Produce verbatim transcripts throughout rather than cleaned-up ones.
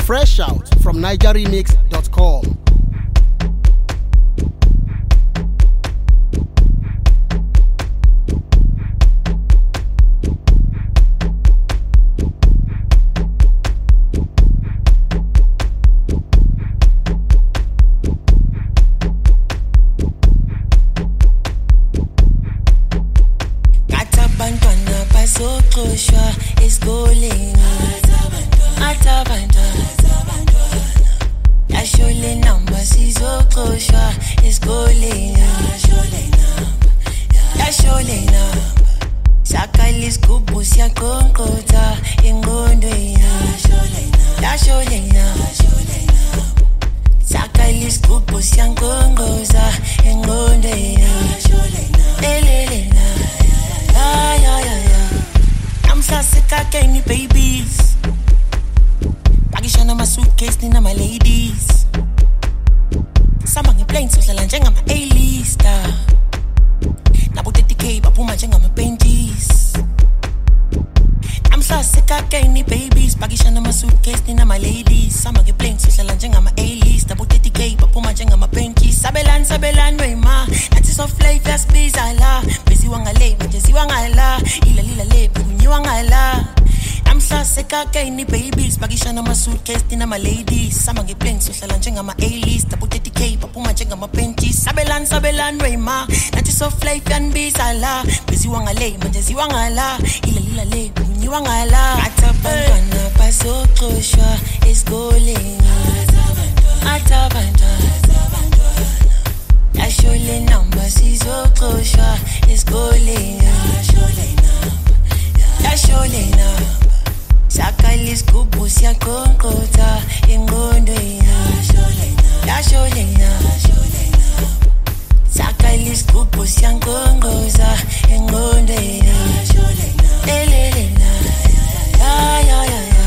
Fresh out from niger remix dot com. Escolhendo Yashole namba sizokhoshwa esikoleni Yashole namba Sakala isigubhu siyaqonqotha engqondweni Yashole namba Sakala isigubhu siyaqonqotha engqondweni Elele na ya ya ya ya Namhla sekakeni babies Pakishana ma suitcase nina ma ladies Sama ngeplane sohlala njengama A-lister Nabo thirty K baphuma njengama benties Namhla sekakeni babies Pakishana ma suitcase nina ma ladies Sama ngeplane sohlala njengama A-lister Nabo thirty K baphuma njengama benties Sabelani sabelani wema Nathi soft life yasibiza la Beziwa ngale majeziwa ngala Ila lila le kunyiwa ngala Namhla sekakeni babies Pakishana ma suitcase nina ma ladies Sama ngeplane sohlala njengama A-list Nabo thirty K baphuma njengama benties Sabelani sabelani wema Nathi soft life yanibiza la Beziwa ngale majeziwa ngala Ila lila le kunyiwa ngala Atabantwana bazoxoshwa esikoleni Atabantwana Yashole namba sizoxoshwa esikoleni Yashole namba Sakala isigubhu siyaqonqotha engqondweni Yashole namba Sakala isigubhu siyaqonqotha engqondweni Elele na ya ya ya ya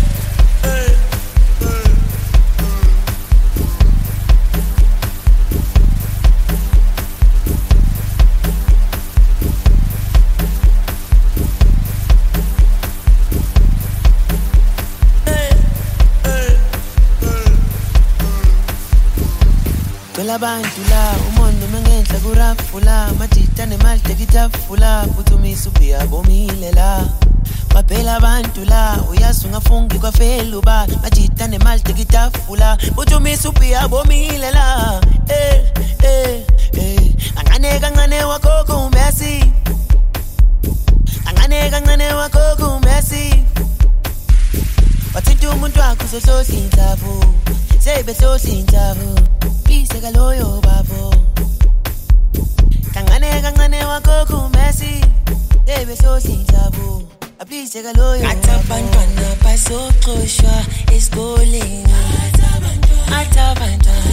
Abantu la umondo mengenhla kurafula matita nemali tekitafula uthumisa ubhiya bomile la Baphela abantu la uyazi ungafungi kwafela uba matita nemali tekitafula uthumisa ubhiya bomile la eh eh eh angane kancane wakho kumbesi angane kancane wakho kumbesi wathinta umuntu wakho sohlohla indlavu sebe hlohla indlavu Please kaloyo babo Kangane kangane wako kumesi Debe hlohla indlavu Please kaloyo Atabantwana bazoxoshwa esikoleni Atabantwana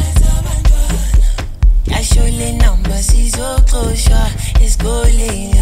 Yashole namba sizoxoshwa esikoleni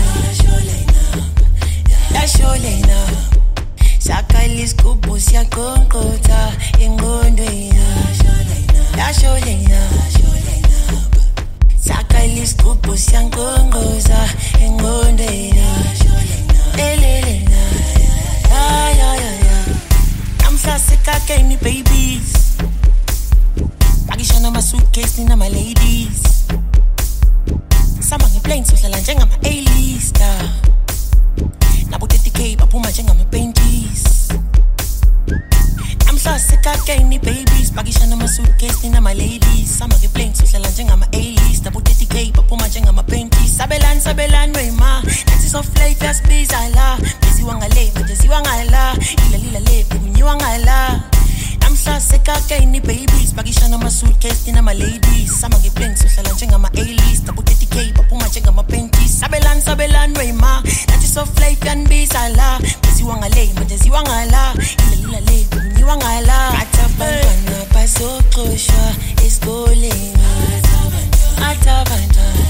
Yashole namba Sakala isigubhu siyaqonqotha engqondweni Yashole namba Sakala isigubhu siyaqonqotha engqondweni Elele na ya ya ya ya Namhla sekakeni babies Pakishana ma suitcase nina ma ladies Sama ngeplane sohlala njengama A-lister Nabo thirty K baphuma njengama benties Namhla sekakeni babies Pakishana ma suitcase nina ma ladies Sama ngeplane sohlala njengama A-list Nabo thirty K baphuma njengama benties Sabelani sabelani wema Nathi soft life yasibiza la Beziwa ngale majeziwa ngala Ila lila le kunyiwa ngala Namhla sekakeni babies Pakishana ma suitcase nina ma ladies Sama ngeplane sohlala njengama A-list Nabo thirty K baphuma njengama benties Sabelani sabelani wema Nathi soft life yanibiza la Beziwa ngale majeziwa ngala Ila lila le kunyiwa ngala Atabantwana bazoxoshwa esikoleni Atabantwana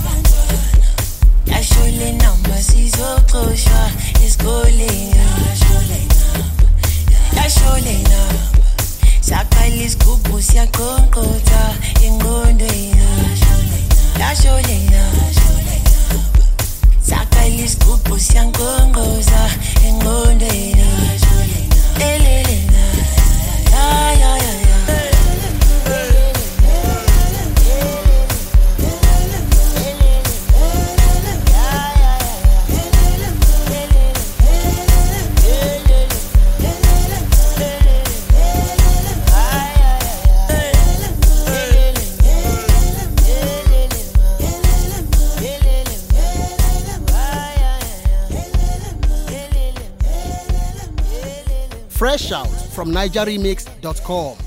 Yashole namba sizoxoshwa esikoleni Yashole namba Sakala isigubhu siyaqonqotha engqondweni Yashole namba Sakala isigubhu siyaqonqotha engqondweni Elele na Fresh out from niger remix dot com.